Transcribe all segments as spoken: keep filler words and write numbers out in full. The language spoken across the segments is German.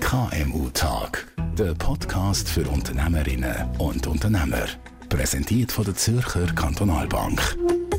K M U-Tag, der Podcast für Unternehmerinnen und Unternehmer. Präsentiert von der Zürcher Kantonalbank.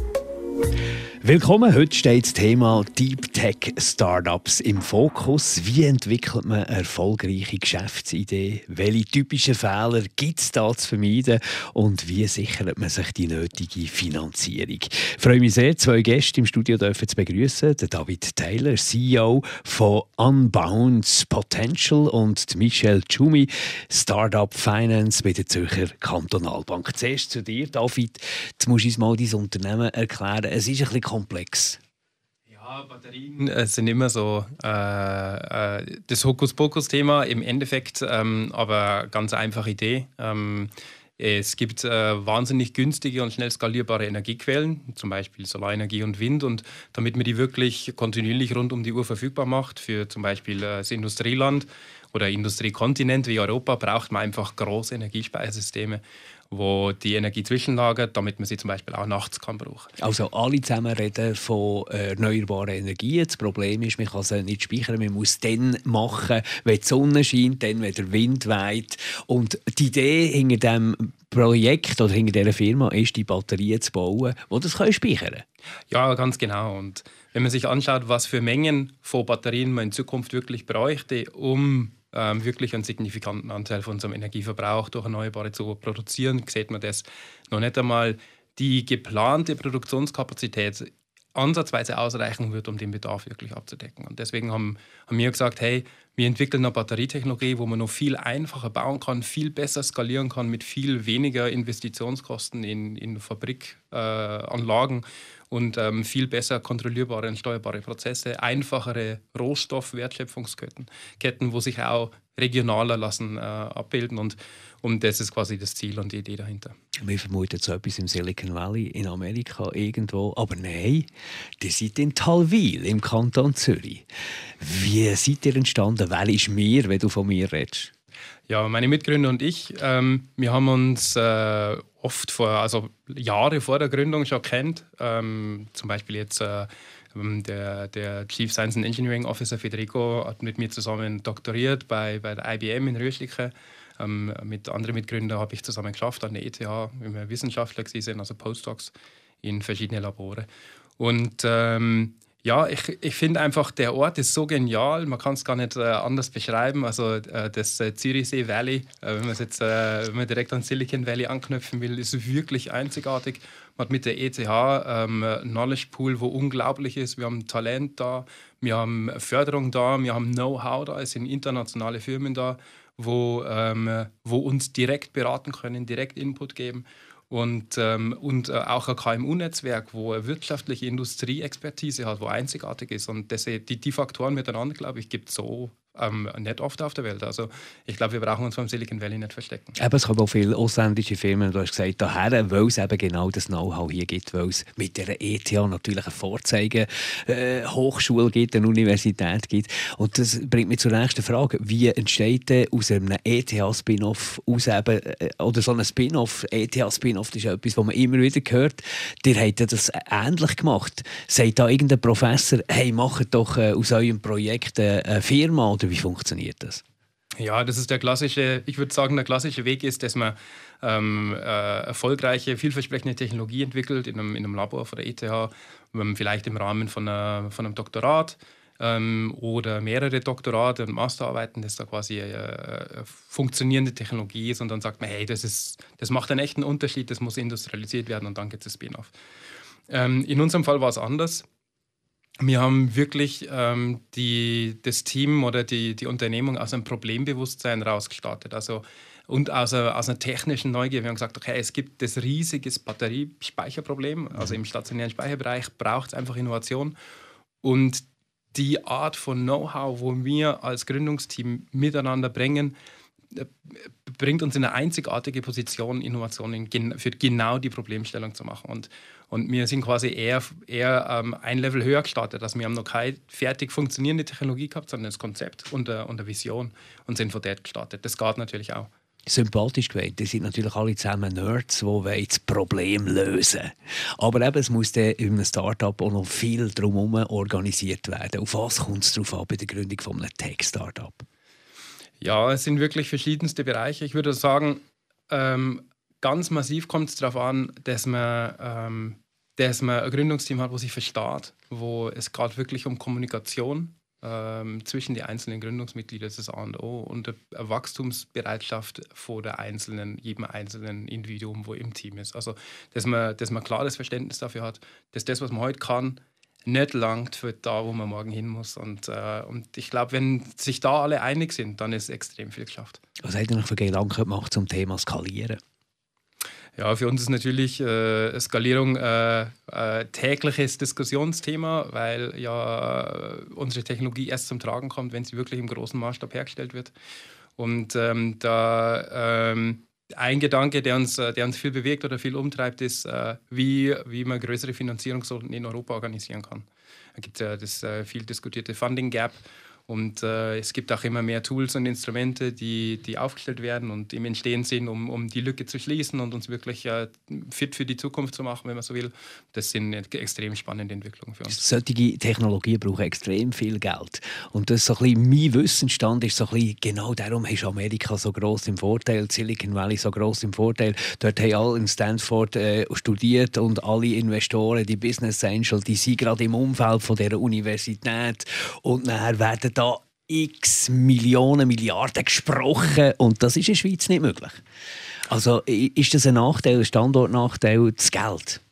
Willkommen, heute steht das Thema Deep Tech Startups im Fokus. Wie entwickelt man eine erfolgreiche Geschäftsidee? Welche typischen Fehler gibt es da zu vermeiden? Und wie sichert man sich die nötige Finanzierung? Ich freue mich sehr, zwei Gäste im Studio dürfen zu begrüßen. David Taylor, C E O von Unbound Potential, und Michelle Tschumi, Startup Finance bei der Zürcher Kantonalbank. Zuerst zu dir, David. Jetzt musst du uns mal dein Unternehmen erklären. Es ist ein bisschen komplex. Ja, Batterien äh, sind immer so äh, äh, das Hokuspokus-Thema im Endeffekt, ähm, aber ganz einfache Idee. Ähm, es gibt äh, wahnsinnig günstige und schnell skalierbare Energiequellen, zum Beispiel Solarenergie und Wind. Und damit man die wirklich kontinuierlich rund um die Uhr verfügbar macht, für zum Beispiel äh, das Industrieland oder Industriekontinent wie Europa, braucht man einfach große Energiespeichersysteme, wo die Energie zwischenlagert, damit man sie zum Beispiel auch nachts kann brauchen. Also alle zusammen reden von erneuerbaren Energien. Das Problem ist, man kann sie nicht speichern. Man muss dann machen, wenn die Sonne scheint, dann, wenn der Wind weht. Und die Idee hinter diesem Projekt oder hinter dieser Firma ist, die Batterien zu bauen, die das speichern können. Ja, ganz genau. Und wenn man sich anschaut, was für Mengen von Batterien man in Zukunft wirklich bräuchte, um Ähm, wirklich einen signifikanten Anteil von unserem Energieverbrauch durch Erneuerbare zu produzieren, sieht man das noch nicht einmal die geplante Produktionskapazität ansatzweise ausreichen wird, um den Bedarf wirklich abzudecken. Und deswegen haben, haben wir gesagt, hey, wir entwickeln eine Batterietechnologie, wo man noch viel einfacher bauen kann, viel besser skalieren kann, mit viel weniger Investitionskosten in, in Fabrikanlagen äh, und ähm, viel besser kontrollierbare und steuerbare Prozesse, einfachere Rohstoffwertschöpfungsketten, Ketten, wo sich auch regionaler lassen äh, abbilden. Und, und das ist quasi das Ziel und die Idee dahinter. Wir vermuten so etwas im Silicon Valley in Amerika irgendwo, aber nein, ihr seid in Talwil im Kanton Zürich. Wie seid ihr entstanden? Wer ist mir, wenn du von mir redest? Ja, meine Mitgründer und ich, ähm, wir haben uns äh, oft vor, also Jahre vor der Gründung schon kennt. Ähm, zum Beispiel jetzt äh, der, der Chief Science and Engineering Officer Federico hat mit mir zusammen doktoriert bei, bei der I B M in Röschliche. Ähm, mit anderen Mitgründern habe ich zusammen geschafft an der E T H, wie wir Wissenschaftler sind, also Postdocs in verschiedenen Labore. Und ähm, ja, ich, ich finde einfach, der Ort ist so genial, man kann es gar nicht äh, anders beschreiben. Also äh, das äh, Zürichsee Valley, äh, wenn man jetzt äh, wenn man direkt an Silicon Valley anknüpfen will, ist wirklich einzigartig. Man hat mit der E T H ähm, einen Knowledge Pool, wo unglaublich ist. Wir haben Talent da, wir haben Förderung da, wir haben Know-how da, es sind internationale Firmen da, wo, ähm, wo uns direkt beraten können, direkt Input geben. Und, ähm, und äh, auch ein K M U-Netzwerk, wo eine wirtschaftliche Industrieexpertise hat, wo einzigartig ist. Und das, die, die Faktoren miteinander, glaube ich, gibt es so ähm, nicht oft auf der Welt. Also ich glaube, wir brauchen uns vom Silicon Valley nicht verstecken. Eben, es kommen auch viele ausländische Firmen, du hast gesagt, daher, weil es eben genau das Know-how hier gibt, weil es mit der E T H natürlich eine Vorzeige äh, Hochschule gibt, eine Universität gibt. Und das bringt mich zur nächsten Frage. Wie entsteht denn aus einem E T H-Spin-Off aus eben, äh, oder so ein Spin-Off, E T H-Spin-Off, das ist etwas, was man immer wieder hört. Ihr habt ja das ähnlich gemacht. Sagt da irgendein Professor, hey, macht doch äh, aus eurem Projekt äh, eine Firma, oder wie funktioniert das? Ja, das ist der klassische, ich würde sagen, der klassische Weg ist, dass man ähm, äh, erfolgreiche, vielversprechende Technologie entwickelt in einem, in einem Labor von der E T H, ähm, vielleicht im Rahmen von, einer, von einem Doktorat ähm, oder mehrere Doktorate und Masterarbeiten, das da quasi äh, funktionierende Technologie ist, und dann sagt man, hey, das, ist, das macht einen echten Unterschied, das muss industrialisiert werden, und dann geht es Spin-off. Ähm, in unserem Fall war es anders. Wir haben wirklich ähm, die, das Team oder die, die Unternehmung aus einem Problembewusstsein rausgestartet. Also, und aus einer, aus einer technischen Neugier. Wir haben gesagt, okay, es gibt das riesige Batteriespeicherproblem. Also im stationären Speicherbereich braucht es einfach Innovation. Und die Art von Know-how, wo wir als Gründungsteam miteinander bringen, bringt uns in eine einzigartige Position, Innovationen für genau die Problemstellung zu machen. Und, und wir sind quasi eher, eher ähm, ein Level höher gestartet. Also wir haben noch keine fertig funktionierende Technologie gehabt, sondern das Konzept und, äh, und eine Vision, und sind von dort gestartet. Das geht natürlich auch. Sympathisch gewählt. Die sind natürlich alle zusammen Nerds, die das Problem lösen wollen. Aber eben, es muss dann in einem Start-up auch noch viel drumherum organisiert werden. Auf was kommt es drauf an bei der Gründung eines Tech-Startup? Ja, es sind wirklich verschiedenste Bereiche. Ich würde sagen, ähm, ganz massiv kommt es darauf an, dass man, ähm, dass man ein Gründungsteam hat, wo sich versteht, wo es gerade wirklich um Kommunikation ähm, zwischen den einzelnen Gründungsmitgliedern ist das A und O und eine Wachstumsbereitschaft von der einzelnen, jedem einzelnen Individuum, wo im Team ist. Also, dass man, dass man klares Verständnis dafür hat, dass das, was man heute kann, nicht langt für da, wo man morgen hin muss. Und, äh, und ich glaube, wenn sich da alle einig sind, dann ist extrem viel geschafft. Was habt ihr noch für Gedanken gemacht zum Thema Skalieren? Ja, für uns ist natürlich äh, Skalierung äh, äh, tägliches Diskussionsthema, weil ja äh, unsere Technologie erst zum Tragen kommt, wenn sie wirklich im großen Maßstab hergestellt wird. Und ähm, da ähm, ein Gedanke, der uns, der uns viel bewegt oder viel umtreibt, ist, äh, wie, wie man größere Finanzierungsrunden in Europa organisieren kann. Da gibt es ja das äh, viel diskutierte Funding Gap. Und äh, es gibt auch immer mehr Tools und Instrumente, die, die aufgestellt werden und im Entstehen sind, um, um die Lücke zu schließen und uns wirklich äh, fit für die Zukunft zu machen, wenn man so will. Das sind extrem spannende Entwicklungen für uns. Solche Technologien brauchen extrem viel Geld. Und das ist so ein bisschen, mein Wissensstand ist so ein bisschen, genau darum ist Amerika so gross im Vorteil, Silicon Valley so gross im Vorteil. Dort haben alle in Stanford äh, studiert und alle Investoren, die Business Angel, die sind gerade im Umfeld von dieser Universität und dann werden da x Millionen, Milliarden gesprochen und das ist in der Schweiz nicht möglich. Also ist das ein Nachteil, ein Standortnachteil, das Geld?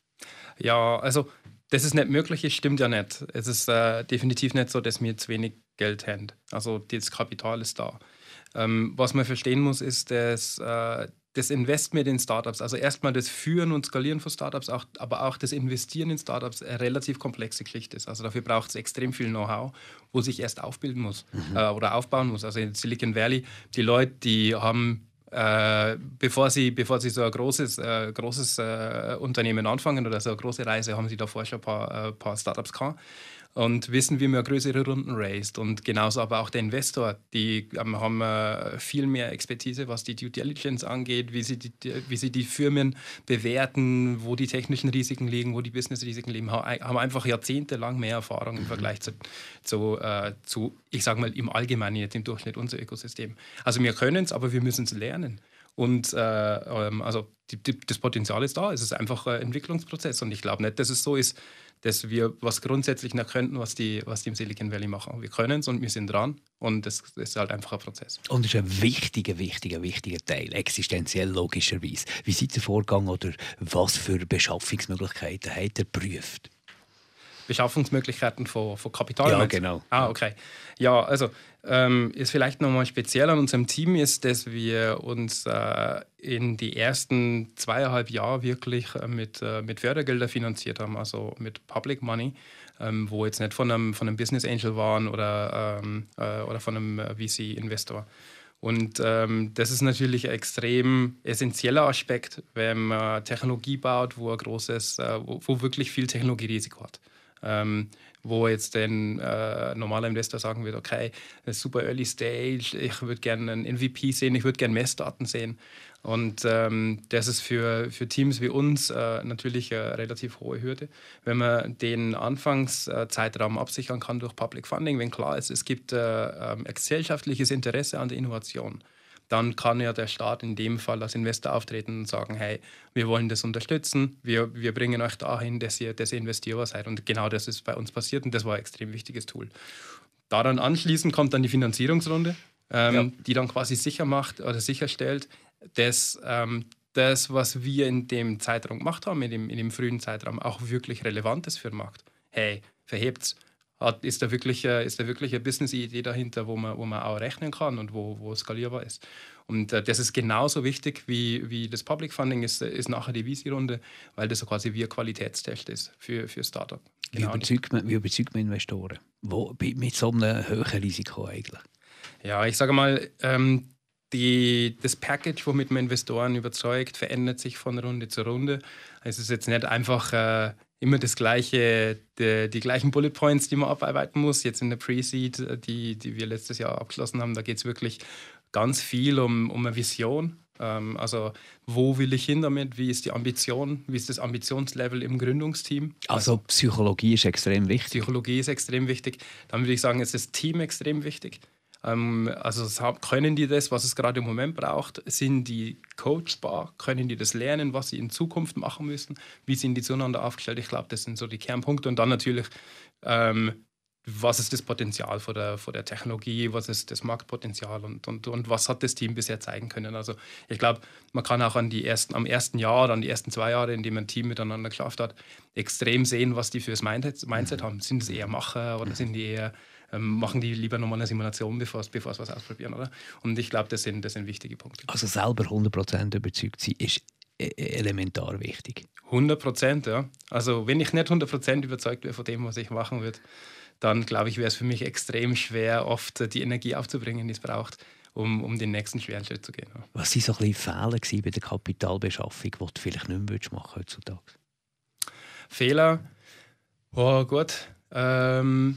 Ja, also dass es nicht möglich ist, stimmt ja nicht. Es ist äh, definitiv nicht so, dass wir zu wenig Geld haben. Also das Kapital ist da. Ähm, was man verstehen muss, ist, dass äh, das Investment in Startups, also erstmal das Führen und Skalieren von Startups, auch, aber auch das Investieren in Startups eine relativ komplexe Geschichte ist. Also dafür braucht es extrem viel Know-how, wo sich erst aufbilden muss mhm. äh, oder aufbauen muss. Also in Silicon Valley, die Leute, die haben, äh, bevor, sie, bevor sie so ein großes, äh, großes äh, Unternehmen anfangen oder so eine große Reise, haben sie davor schon ein paar, äh, paar Startups gehabt. Und wissen, wie man größere Runden raised. Und genauso aber auch der Investor. Die ähm, haben äh, viel mehr Expertise, was die Due Diligence angeht, wie sie die, wie sie die Firmen bewerten, wo die technischen Risiken liegen, wo die Business-Risiken liegen. Haben einfach jahrzehntelang mehr Erfahrung im Vergleich zu, zu, äh, zu ich sage mal, im Allgemeinen, jetzt im Durchschnitt unser Ökosystem. Also wir können es, aber wir müssen es lernen. Und äh, ähm, also die, die, das Potenzial ist da. Es ist einfach ein Entwicklungsprozess. Und ich glaube nicht, dass es so ist, dass wir was grundsätzlich noch könnten, was die, was die im Silicon Valley machen. Wir können es und wir sind dran und das, das ist halt einfach ein Prozess. Und das ist ein wichtiger, wichtiger, wichtiger Teil, existenziell logischerweise. Wie seid ihr vorgegangen oder was für Beschaffungsmöglichkeiten habt ihr geprüft? Beschaffungsmöglichkeiten von, von Kapital? Ja, genau. Ah, okay. Ja, also ähm, ist vielleicht nochmal speziell an unserem Team ist, dass wir uns äh, in die ersten zweieinhalb Jahre wirklich äh, mit, äh, mit Fördergeldern finanziert haben, also mit Public Money, ähm, wo jetzt nicht von einem, von einem Business Angel waren oder, ähm, äh, oder von einem V C-Investor. Und ähm, das ist natürlich ein extrem essentieller Aspekt, wenn man Technologie baut, wo, ein großes, äh, wo, wo wirklich viel Technologierisiko hat. Ähm, wo jetzt ein äh, normaler Investor sagen wird, okay, das ist super Early Stage, ich würde gerne einen M V P sehen, ich würde gerne Messdaten sehen. Und ähm, das ist für, für Teams wie uns äh, natürlich eine relativ hohe Hürde. Wenn man den Anfangszeitraum absichern kann durch Public Funding, wenn klar ist, es gibt äh, ein gesellschaftliches Interesse an der Innovation, dann kann ja der Staat in dem Fall als Investor auftreten und sagen, hey, wir wollen das unterstützen, wir, wir bringen euch dahin, dass ihr, dass ihr investierbar seid. Und genau das ist bei uns passiert und das war ein extrem wichtiges Tool. Daran anschließend kommt dann die Finanzierungsrunde, ähm, ja. die dann quasi sicher macht oder sicherstellt, dass ähm, das, was wir in dem Zeitraum gemacht haben, in dem, in dem frühen Zeitraum, auch wirklich relevant ist für den Markt. Hey, verhebt's. Hat, ist, da wirklich, ist da wirklich eine Business-Idee dahinter, wo man, wo man auch rechnen kann und wo, wo skalierbar ist. Und äh, das ist genauso wichtig wie, wie das Public Funding ist, ist nachher die V C-Runde, weil das so quasi wie ein Qualitätstest ist für, für Startup. Genau. Wie, überzeugt man, wie überzeugt man Investoren? Wo, mit so einem hohen Risiko eigentlich? Ja, ich sage mal, ähm, die, das Package, womit man Investoren überzeugt, verändert sich von Runde zu Runde. Es ist jetzt nicht einfach äh, immer das gleiche, die, die gleichen Bullet Points, die man abarbeiten muss. Jetzt in der Pre-Seed, die, die wir letztes Jahr abgeschlossen haben, da geht es wirklich ganz viel um, um eine Vision. Ähm, also wo will ich hin damit? Wie ist die Ambition? Wie ist das Ambitionslevel im Gründungsteam? Also, also Psychologie ist extrem wichtig. Psychologie ist extrem wichtig. Dann würde ich sagen, ist das Team extrem wichtig. Ähm, also können die das, was es gerade im Moment braucht? Sind die coachbar? Können die das lernen, was sie in Zukunft machen müssen? Wie sind die zueinander aufgestellt? Ich glaube, das sind so die Kernpunkte. Und dann natürlich, ähm, was ist das Potenzial von der, von der Technologie? Was ist das Marktpotenzial? Und, und, und was hat das Team bisher zeigen können? Also ich glaube, man kann auch an die ersten, am ersten Jahr, an die ersten zwei Jahre, in denen ein Team miteinander geschafft hat, extrem sehen, was die für das Mindset, Mindset haben. Sind es eher Macher oder sind die eher Ähm, machen die lieber nochmal eine Simulation, bevor sie was ausprobieren, oder? Und ich glaube, das sind, das sind wichtige Punkte. Also selber hundert Prozent überzeugt sein ist elementar wichtig. hundert Prozent, ja. Also wenn ich nicht hundert Prozent überzeugt wäre von dem, was ich machen würde, dann glaube ich, wäre es für mich extrem schwer, oft die Energie aufzubringen, die es braucht, um, um den nächsten schweren Schritt zu gehen. Ja. Was waren so ein bisschen Fehler gewesen bei der Kapitalbeschaffung, die du vielleicht nicht mehr machen heutzutage? Fehler? Oh gut. Ähm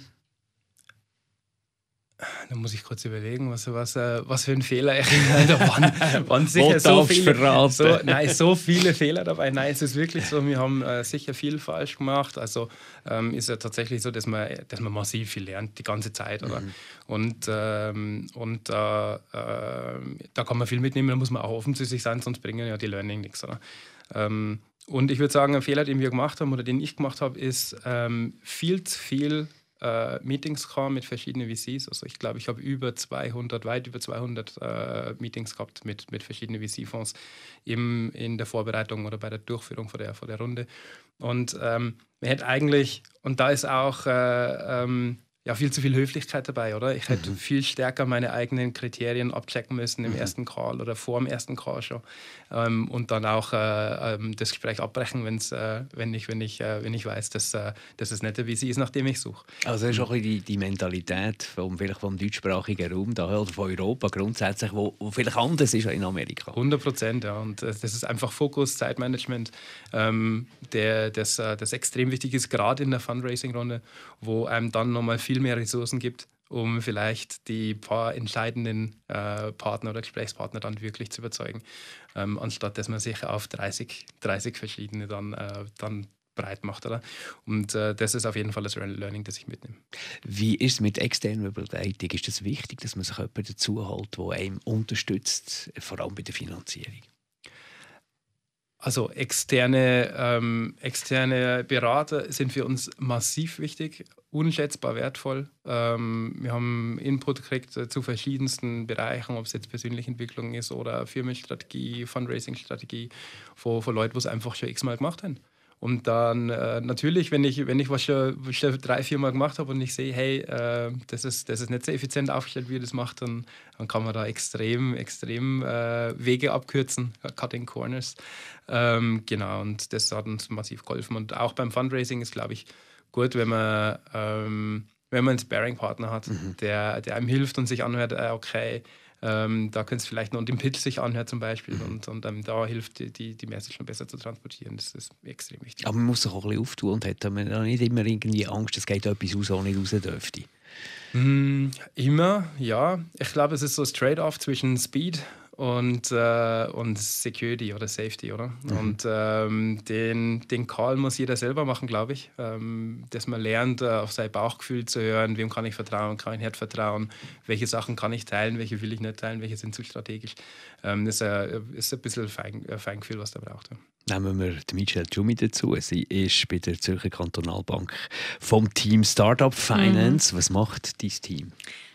Da muss ich kurz überlegen, was, was, was für ein Fehler. Da waren, waren sicher so viele, so, nein, so viele Fehler dabei. Nein, es ist wirklich so, wir haben äh, sicher viel falsch gemacht. Also ähm, ist ja tatsächlich so, dass man, dass man massiv viel lernt, die ganze Zeit. Oder? Mhm. Und, ähm, und äh, äh, da kann man viel mitnehmen, da muss man auch offen zu sich sein, sonst bringen ja die Learning nichts. Oder? Ähm, und ich würde sagen, ein Fehler, den wir gemacht haben oder den ich gemacht habe, ist ähm, viel zu viel Uh, Meetings kam mit verschiedenen V Cs. Also ich glaube, ich habe über zweihundert, weit über zweihundert uh, Meetings gehabt mit, mit verschiedenen V C-Fonds im, in der Vorbereitung oder bei der Durchführung von der, von der Runde. Und ähm, man hätte eigentlich, und da ist auch äh, ähm, ja, viel zu viel Höflichkeit dabei, oder? Ich hätte mhm. viel stärker meine eigenen Kriterien abchecken müssen im mhm. ersten Call oder vor dem ersten Call schon. Ähm, und dann auch äh, ähm, das Gespräch abbrechen, wenn's, äh, wenn, ich, wenn, ich, äh, wenn ich weiß, dass, äh, dass es nicht der V C ist, nach dem ich suche. Also das ist auch die, die Mentalität vom, vielleicht vom deutschsprachigen Raum da, oder von Europa grundsätzlich, wo, wo vielleicht anders ist als in Amerika. hundert Prozent, ja. Und äh, das ist einfach Fokus, Zeitmanagement, ähm, der, das, äh, das extrem wichtig ist, gerade in der Fundraising-Runde, wo einem dann nochmal viel mehr Ressourcen gibt, um vielleicht die paar entscheidenden äh, Partner oder Gesprächspartner dann wirklich zu überzeugen, ähm, anstatt dass man sich auf dreißig, dreißig verschiedene dann, äh, dann breit macht. Oder? Und äh, das ist auf jeden Fall das Learning, das ich mitnehme. Wie ist es mit externer Begleitung? Ist es wichtig, dass man sich jemanden dazu holt, der einem unterstützt, vor allem bei der Finanzierung? Also externe, ähm, externe Berater sind für uns massiv wichtig, unschätzbar wertvoll. Ähm, wir haben Input gekriegt äh, zu verschiedensten Bereichen, ob es jetzt persönliche Entwicklung ist oder Firmenstrategie, Fundraising-Strategie, von, von Leuten, die es einfach schon x-mal gemacht haben. Und dann äh, natürlich, wenn ich, wenn ich was schon, schon drei, vier Mal gemacht habe und ich sehe, hey, äh, das, ist, das ist nicht so effizient aufgestellt, wie ihr das macht, dann, dann kann man da extrem, extrem äh, Wege abkürzen, Cutting Corners. Ähm, genau, und das hat uns massiv geholfen. Und auch beim Fundraising ist, glaube ich, gut, wenn man, ähm, wenn man einen Sparring-Partner hat, mhm. der, der einem hilft und sich anhört, äh, okay, Ähm, da könnt ihr vielleicht noch den Pitch sich anhören zum Beispiel mhm. und, und ähm, da hilft die, die, die Message schon besser zu transportieren. Das ist extrem wichtig. Aber man muss sich auch ein bisschen auftun und hat man nicht immer irgendwie Angst, es geht etwas raus, was nicht raus dürfte. Mm, immer, ja. Ich glaube, es ist so ein Trade-off zwischen Speed und, äh, und Security oder Safety, oder? Mhm. Und ähm, den, den Call muss jeder selber machen, glaube ich. Ähm, dass man lernt, äh, auf sein Bauchgefühl zu hören, wem kann ich vertrauen, kann ich nicht vertrauen, welche Sachen kann ich teilen, welche will ich nicht teilen, welche sind zu strategisch. Ähm, das äh, ist ein bisschen Fein, äh, Feingefühl, was da braucht. Ja. Nehmen wir die Michelle Jumi dazu. Sie ist bei der Zürcher Kantonalbank vom Team Startup Finance. Mhm. Was macht dein Team?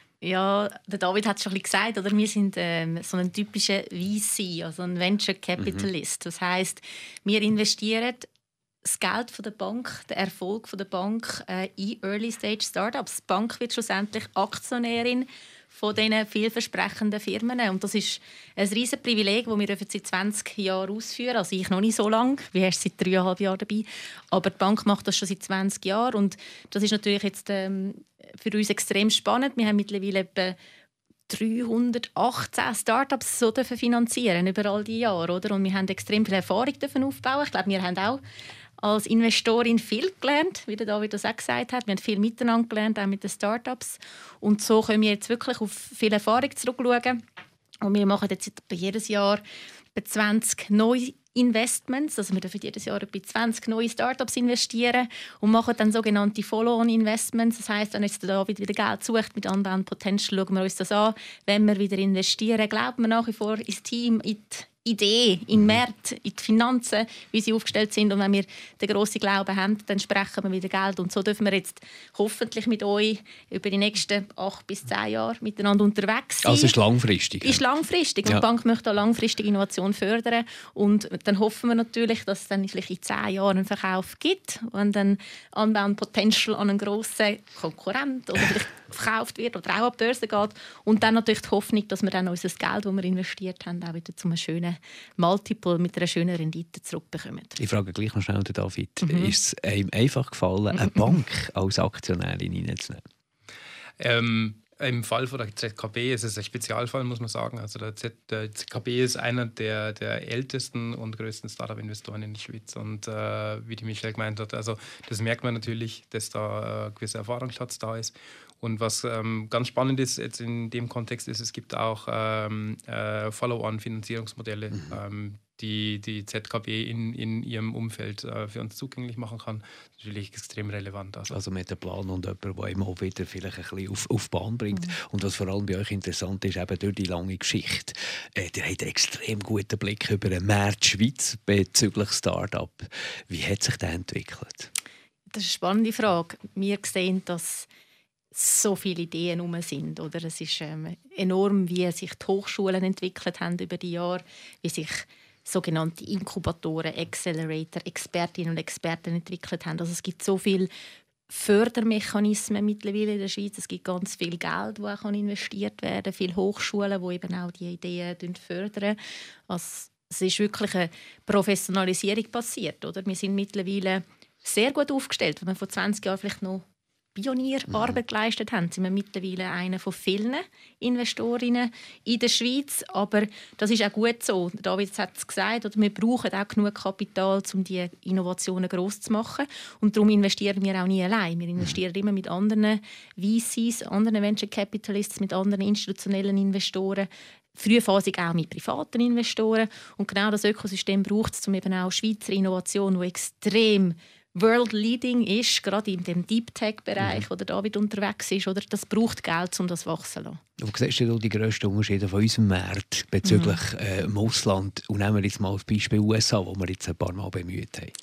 Ja, der David hat es schon ein bisschen gesagt, oder? Wir sind ähm, so ein typischer V C, also ein Venture Capitalist. Mhm. Das heisst, wir investieren das Geld von der Bank, den Erfolg von der Bank äh, in Early-Stage-Startups. Die Bank wird schlussendlich Aktionärin von diesen vielversprechenden Firmen. Und das ist ein riesiges Privileg, das wir seit zwanzig Jahren ausführen. Also ich noch nicht so lange, wir sind seit dreieinhalb Jahren dabei. Aber die Bank macht das schon seit zwanzig Jahren. Und das ist natürlich jetzt ähm, für uns extrem spannend. Wir haben mittlerweile etwa dreihundertachtzehn Startups so finanzieren über all die Jahre. Oder? Und wir haben extrem viel Erfahrung aufbauen. Ich glaube, wir haben auch als Investorin viel gelernt, wie der David das auch gesagt hat. Wir haben viel miteinander gelernt, auch mit den Startups. Und so können wir jetzt wirklich auf viel Erfahrung zurückschauen. Und wir machen jetzt jedes Jahr zwanzig neue Investments, also wir dürfen jedes Jahr etwa zwanzig neue Startups investieren und machen dann sogenannte Follow-on-Investments. Das heisst, wenn jetzt der David wieder Geld sucht mit Unbound Potential, schauen wir uns das an. Wenn wir wieder investieren, glauben wir nach wie vor ins Team, in die Idee, in den Markt, in die Finanzen, wie sie aufgestellt sind. Und wenn wir den grossen Glauben haben, dann sprechen wir wieder Geld. Und so dürfen wir jetzt hoffentlich mit euch über die nächsten acht bis zehn Jahre miteinander unterwegs sein. Also ist langfristig. Ist langfristig. Und ja. die Bank möchte auch langfristige Innovation fördern. Und dann hoffen wir natürlich, dass es dann vielleicht in zehn Jahren einen Verkauf gibt, wenn dann Unbound Potential an einen grossen Konkurrent oder vielleicht verkauft wird oder auch an die Börse geht. Und dann natürlich die Hoffnung, dass wir dann unser Geld, das wir investiert haben, auch wieder zu einem schönen Multiple mit einer schönen Rendite zurückbekommen. Ich frage gleich noch schnell, David. Mhm. Ist es einem einfach gefallen, eine Bank als Aktionärin reinzunehmen? Ähm, Im Fall von der Z K B ist es ein Spezialfall, muss man sagen. Also der, Z, der Z K B ist einer der, der ältesten und größten Startup-Investoren in der Schweiz. Und äh, wie die Michelle gemeint hat, also das merkt man natürlich, dass da äh, gewisse Erfahrungsschatz da ist. Und was ähm, ganz spannend ist jetzt in dem Kontext ist, es gibt auch ähm, äh, Follow-on-Finanzierungsmodelle, mhm. ähm, die die Z K B in, in ihrem Umfeld äh, für uns zugänglich machen kann. Das ist natürlich extrem relevant. Also, also mit einem Plan und jemand, der immer wieder vielleicht ein bisschen auf, auf Bahn bringt. Mhm. Und was vor allem bei euch interessant ist, eben durch die lange Geschichte, äh, ihr habt einen extrem guten Blick über den Markt Schweiz bezüglich Start-up. Wie hat sich das entwickelt? Das ist eine spannende Frage. Wir sehen, dass so viele Ideen herum sind. Oder? Es ist ähm, enorm, wie sich die Hochschulen entwickelt haben über die Jahre, wie sich sogenannte Inkubatoren, Accelerator, Expertinnen und Experten entwickelt haben. Also es gibt so viele Fördermechanismen mittlerweile in der Schweiz. Es gibt ganz viel Geld, das auch investiert werden kann. Viele Hochschulen, die eben auch die Ideen fördern. Also es ist wirklich eine Professionalisierung passiert. Oder? Wir sind mittlerweile sehr gut aufgestellt. Wenn wir vor zwanzig Jahren vielleicht noch Pionierarbeit geleistet haben, sind wir mittlerweile einer von vielen Investorinnen in der Schweiz. Aber das ist auch gut so. David hat es gesagt, oder wir brauchen auch genug Kapital, um diese Innovationen gross zu machen. Und darum investieren wir auch nie allein. Wir investieren immer mit anderen V Cs, anderen Venture Capitalists, mit anderen institutionellen Investoren, frühphasig auch mit privaten Investoren. Und genau das Ökosystem braucht es, um eben auch Schweizer Innovation, die extrem World-Leading ist, gerade in dem Deep-Tech-Bereich, mhm. wo der David unterwegs ist, oder das braucht Geld, um das wachsen zu lassen. Wo siehst du die grössten Unterschiede von unserem Markt bezüglich mhm. äh, dem Ausland? Und nehmen wir jetzt mal das Beispiel U S A, wo wir jetzt ein paar Mal bemüht haben.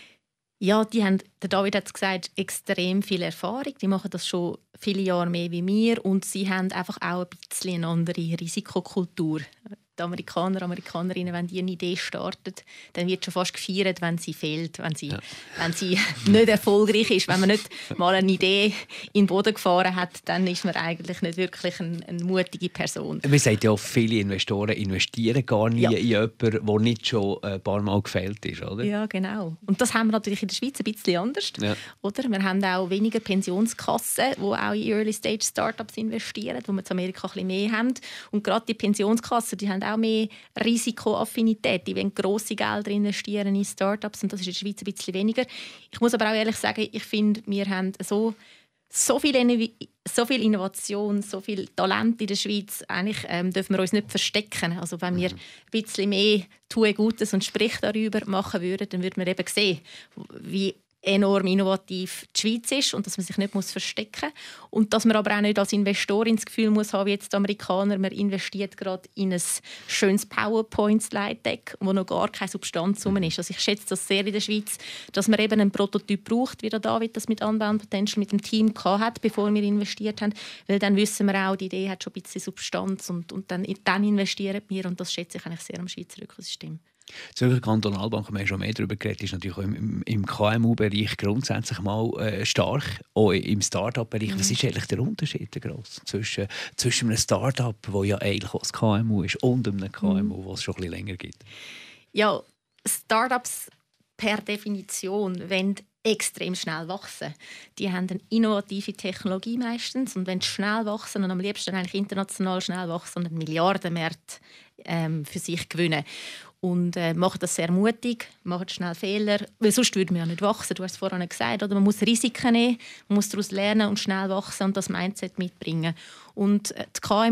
Ja, die haben, der David hat es gesagt, extrem viel Erfahrung. Die machen das schon viele Jahre mehr wie wir und sie haben einfach auch ein bisschen eine andere Risikokultur. Die Amerikaner, Amerikanerinnen, wenn die eine Idee starten, dann wird schon fast gefeiert, wenn sie fehlt, wenn sie, ja. wenn sie nicht erfolgreich ist. Wenn man nicht mal eine Idee in den Boden gefahren hat, dann ist man eigentlich nicht wirklich eine, eine mutige Person. Man sagt ja, viele Investoren investieren gar nie ja. in jemanden, der nicht schon ein paar Mal gefällt ist, oder? Ja, genau. Und das haben wir natürlich in der Schweiz ein bisschen anders. Ja. Oder? Wir haben auch weniger Pensionskassen, die auch in Early-Stage-Startups investieren, wo wir in Amerika ein bisschen mehr haben. Und gerade die Pensionskassen, die haben auch mehr Risikoaffinität. Die wollen grosse Gelder investieren in Startups und das ist in der Schweiz ein bisschen weniger. Ich muss aber auch ehrlich sagen, ich finde, wir haben so, so, viel, so viel Innovation, so viel Talent in der Schweiz. Eigentlich ähm, dürfen wir uns nicht verstecken. Also wenn wir ein bisschen mehr «Tue Gutes» und «Sprich darüber» machen würden, dann würden wir eben sehen, wie enorm innovativ die Schweiz ist und dass man sich nicht muss verstecken muss. Und dass man aber auch nicht als Investorin das Gefühl muss haben, wie jetzt die Amerikaner, man investiert gerade in ein schönes PowerPoint-Slide-Deck, wo noch gar keine Substanz rum ist. Also ich schätze das sehr in der Schweiz, dass man eben einen Prototyp braucht, wie der David das mit Unbound Potential mit dem Team hatte, bevor wir investiert haben. Weil dann wissen wir auch, die Idee hat schon ein bisschen Substanz und, und dann, dann investieren wir und das schätze ich eigentlich sehr am Schweizer Ökosystem. Die Zürcher Kantonalbank, wir haben schon mehr darüber geredet, ist natürlich auch im, im K M U-Bereich grundsätzlich mal äh, stark, auch im Start-up-Bereich. Mhm. Was ist eigentlich der Unterschied der grosse, zwischen, zwischen einem Start-up, das ja eigentlich auch das K M U ist, und einem K M U, mhm. das es schon ein bisschen länger gibt? Ja, Start-ups per Definition wollen extrem schnell wachsen. Die haben eine innovative Technologie meistens und wenn sie schnell wachsen und am liebsten eigentlich international schnell wachsen und einen Milliardenmarkt ähm, für sich gewinnen. Und äh, machen das sehr mutig, machen schnell Fehler, weil sonst würde man ja nicht wachsen. Du hast es vorhin gesagt, oder? Man muss Risiken nehmen, man muss daraus lernen und schnell wachsen und das Mindset mitbringen. Und äh, die K M Us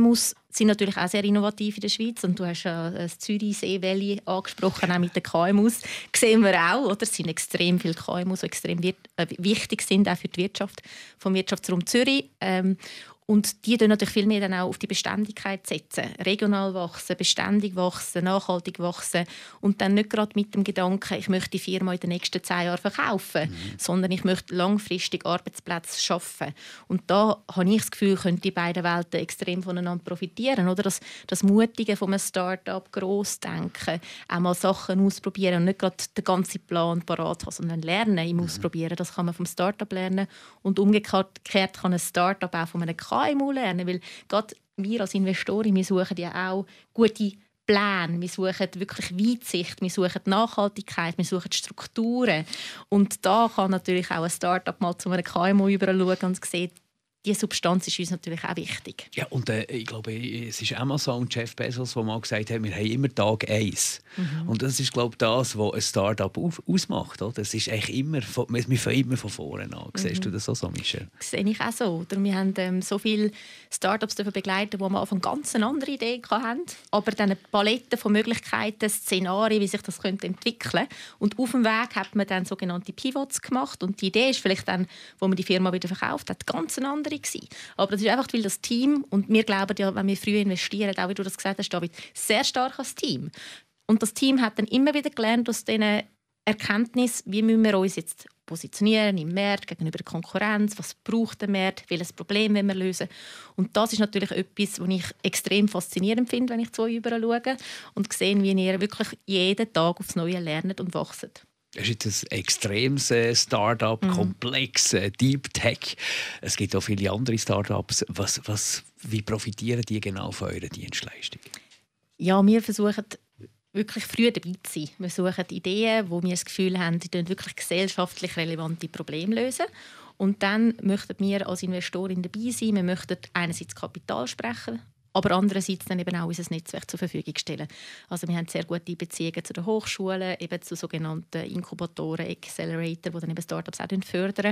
sind natürlich auch sehr innovativ in der Schweiz. Und du hast ja das Zürich-Seewelle angesprochen, auch mit den K M Us. Das sehen wir auch. Oder? Es sind extrem viele K M Us, die extrem äh, wichtig sind, auch für die Wirtschaft vom Wirtschaftsraum Zürich. Ähm, Und die setzen natürlich viel mehr dann auch auf die Beständigkeit setzen. Regional wachsen, beständig wachsen, nachhaltig wachsen. Und dann nicht gerade mit dem Gedanken, ich möchte die Firma in den nächsten zehn Jahren verkaufen, mhm. sondern ich möchte langfristig Arbeitsplätze schaffen. Und da habe ich das Gefühl, können die beiden Welten extrem voneinander profitieren. Oder? Das, das Mutige von einem Start-up, gross denken, auch mal Sachen ausprobieren und nicht gerade den ganzen Plan parat haben, sondern lernen im mhm. Ausprobieren. Das kann man vom Start-up lernen. Und umgekehrt kann ein Start-up auch von einem K M U lernen, weil gerade wir als Investoren, wir suchen ja auch gute Pläne, wir suchen wirklich Weitsicht, wir suchen Nachhaltigkeit, wir suchen Strukturen und da kann natürlich auch ein Start-up mal zu einem K M U überschauen und sehen, die Substanz ist uns natürlich auch wichtig. Ja, und äh, ich glaube, es ist Amazon und Jeff Bezos, die mal gesagt haben, wir haben immer Tag eins. Mhm. Und das ist, glaube ich, das, was ein Start-up auf, ausmacht. Oder? Das ist eigentlich immer, wir fangen immer von vorne an. Mhm. Siehst du das auch so, Michelle? Das sehe ich auch so. Wir haben ähm, so viele Start-ups begleitet, die am Anfang ganz eine andere Idee hatten, aber dann eine Palette von Möglichkeiten, Szenarien, wie sich das könnte entwickeln könnte. Und auf dem Weg hat man dann sogenannte Pivots gemacht. Und die Idee ist vielleicht dann, wo man die Firma wieder verkauft hat, ganz eine andere gewesen. Aber das ist einfach, weil das Team, und wir glauben ja, wenn wir früh investieren, auch wie du das gesagt hast, David, sehr stark als Team. Und das Team hat dann immer wieder gelernt aus diesen Erkenntnissen, wie müssen wir uns jetzt positionieren im Markt gegenüber der Konkurrenz, was braucht der Markt, welches Problem wollen wir lösen. Und das ist natürlich etwas, was ich extrem faszinierend finde, wenn ich zu euch rüber schaue und sehe, wie ihr wirklich jeden Tag aufs Neue lernt und wächst. Es ist jetzt ein extremes äh, Start-up, mhm. komplex, äh, Deep Tech. Es gibt auch viele andere Start-ups. Was, was, wie profitieren die genau von eurer Dienstleistung? Ja, wir versuchen wirklich früh dabei zu sein. Wir suchen Ideen, wo wir das Gefühl haben, die wirklich gesellschaftlich relevante Probleme lösen. Und dann möchten wir als Investorin dabei sein. Wir möchten einerseits Kapital sprechen, aber andererseits dann eben auch unser Netzwerk zur Verfügung stellen. Also wir haben sehr gute Beziehungen zu den Hochschulen, eben zu sogenannten Inkubatoren, Accelerator, die dann eben Startups auch fördern.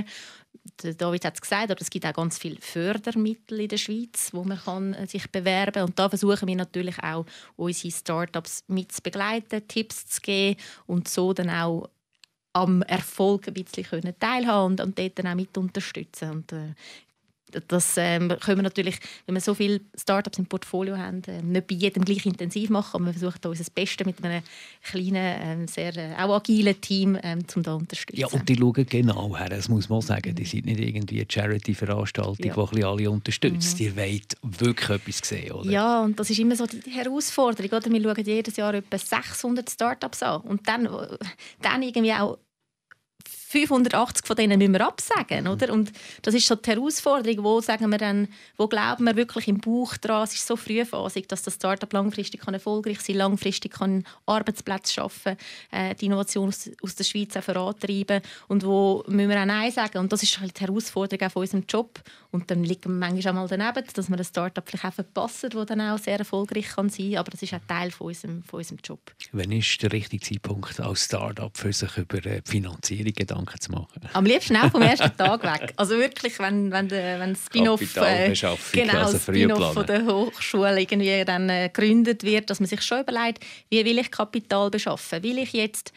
David hat es gesagt, aber es gibt auch ganz viele Fördermittel in der Schweiz, wo man kann sich bewerben kann. Und da versuchen wir natürlich auch, unsere Startups mit zu begleiten, Tipps zu geben und so dann auch am Erfolg ein bisschen teilhaben und, und dort dann auch mit unterstützen. Und, äh, Das ähm, können wir natürlich, wenn wir so viele Startups im Portfolio haben, äh, nicht bei jedem gleich intensiv machen, aber wir versuchen da unser Bestes mit einem kleinen, äh, sehr äh, auch agilen Team ähm, um da unterstützen. Ja, und die schauen genau her, das muss man sagen. Die sind nicht irgendwie eine Charity-Veranstaltung, ja. die ein bisschen alle unterstützt. Mhm. Die wollen wirklich etwas sehen, oder? Ja, und das ist immer so die Herausforderung. Oder? Wir schauen jedes Jahr etwa sechshundert Startups an und dann, dann irgendwie auch fünfhundertachtzig von denen müssen wir absagen, oder? Und das ist so die Herausforderung, wo, sagen wir dann, wo glauben wir wirklich im Bauch dran, es ist so frühphasig, dass das Startup langfristig kann erfolgreich sein, langfristig kann Arbeitsplätze schaffen, äh, die Innovation aus, aus der Schweiz auch vorantreiben und wo müssen wir auch Nein sagen. Und das ist halt die Herausforderung auch von unserem Job. Und dann liegen wir manchmal auch mal daneben, dass wir ein Startup vielleicht auch verpassen, das dann auch sehr erfolgreich kann sein kann, aber das ist auch Teil von unserem, von unserem Job. Wann ist der richtige Zeitpunkt als Startup für sich über die Finanzierung Gedanken zu machen? Am liebsten auch vom ersten Tag weg. Also wirklich, wenn, wenn, der, wenn das Spin-off, äh, genau, also Spin-off von der Hochschule irgendwie dann äh, gegründet wird, dass man sich schon überlegt, wie will ich Kapital beschaffen? Will ich jetzt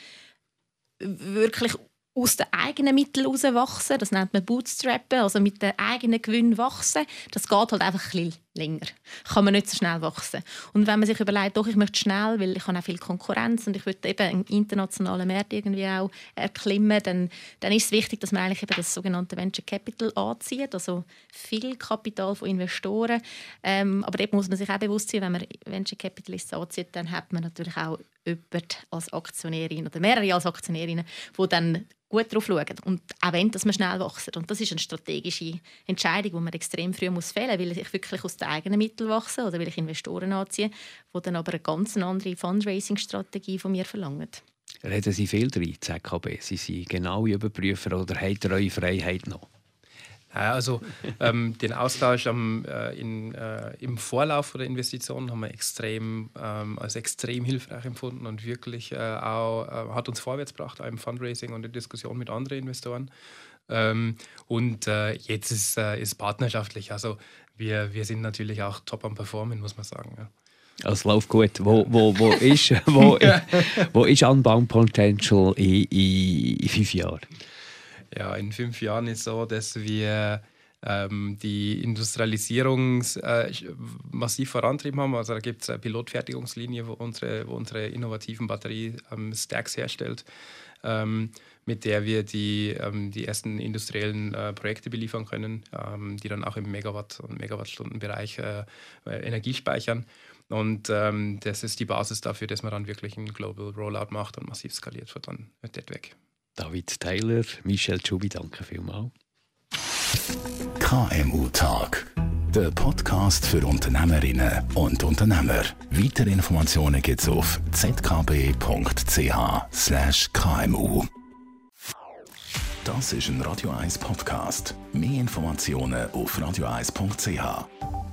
wirklich aus den eigenen Mitteln herauswachsen? Das nennt man Bootstrappen, also mit den eigenen Gewinnen wachsen. Das geht halt einfach ein bisschen länger. Kann man nicht so schnell wachsen. Und wenn man sich überlegt, doch, ich möchte schnell, weil ich habe auch viel Konkurrenz und ich möchte eben einen internationalen Markt irgendwie auch erklimmen, dann, dann ist es wichtig, dass man eigentlich eben das sogenannte Venture Capital anzieht, also viel Kapital von Investoren. Ähm, aber eben muss man sich auch bewusst sein, wenn man Venture Capitalists anzieht, dann hat man natürlich auch jemanden als Aktionärin oder mehrere als Aktionärinnen, die dann gut drauf schauen und auch wenn, dass man schnell wächst. Und das ist eine strategische Entscheidung, die man extrem früh muss fällen muss. Will ich wirklich aus den eigenen Mitteln wachsen oder will ich Investoren anziehen, die dann aber eine ganz andere Fundraising-Strategie von mir verlangen? Reden Sie viel drin, Z K B? Sie sind genaue Überprüfer oder habt ihr eure Freiheit noch? Ja, also ähm, den Austausch am, äh, in, äh, im Vorlauf der Investitionen haben wir extrem, ähm, als extrem hilfreich empfunden und wirklich äh, auch, äh, hat uns vorwärts gebracht, auch im Fundraising und in Diskussion mit anderen Investoren. Ähm, und äh, jetzt ist es äh, partnerschaftlich. Also wir, wir sind natürlich auch top am Performen, muss man sagen. Ja. Es läuft gut. Wo, wo, wo, ist, wo, wo ist Unbound Potential in, in fünf Jahren? Ja, in fünf Jahren ist es so, dass wir ähm, die Industrialisierung äh, massiv vorantrieben haben. Also da gibt es eine Pilotfertigungslinie, wo unsere, wo unsere innovativen Batterie-Stacks ähm, herstellt, ähm, mit der wir die, ähm, die ersten industriellen äh, Projekte beliefern können, ähm, die dann auch im Megawatt- und Megawattstundenbereich äh, Energie speichern. Und ähm, das ist die Basis dafür, dass man dann wirklich einen Global Rollout macht und massiv skaliert wird dann wird das weg. David Taylor, Michel Tschubi, danke vielmals. K M U-Tag, der Podcast für Unternehmerinnen und Unternehmer. Weitere Informationen gibt es auf z k b punkt c h slash k m u. Das ist ein Radio eins Podcast. Mehr Informationen auf radio eins punkt c h.